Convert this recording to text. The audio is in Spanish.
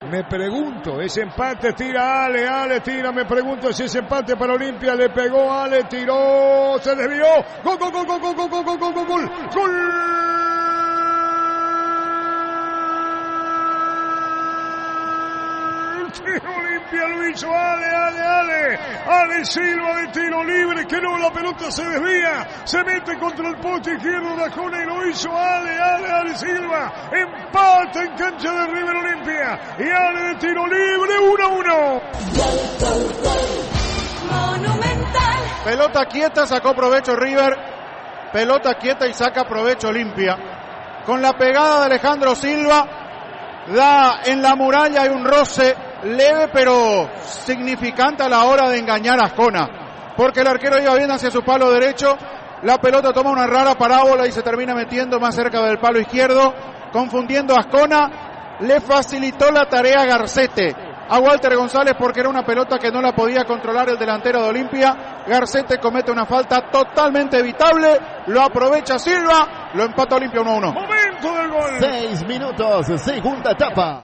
Me pregunto, ese empate tira Ale tira, me pregunto si ese empate para Olimpia, le pegó Ale, tiró, se desvió, gol, gol, gol, gol, gol, gol, gol, gol, gol, gol, gol. Olimpia lo hizo Ale Silva de tiro libre, que no, la pelota se desvía, se mete contra el poste izquierdo de Ascona y lo hizo Ale Silva, empate en cancha de River Olimpia, y Ale de tiro libre, 1-1. Monumental. Pelota quieta, sacó provecho River, pelota quieta y saca provecho Olimpia, con la pegada de Alejandro Silva, da en la muralla, hay un roce leve pero significante a la hora de engañar a Ascona, porque el arquero iba bien hacia su palo derecho, la pelota toma una rara parábola y se termina metiendo más cerca del palo izquierdo, confundiendo a Ascona. Le facilitó la tarea Garcete a Walter González porque era una pelota que no la podía controlar el delantero de Olimpia. Garcete comete una falta totalmente evitable, lo aprovecha Silva, lo empata Olimpia 1-1. Momento del gol. 6 minutos, segunda etapa.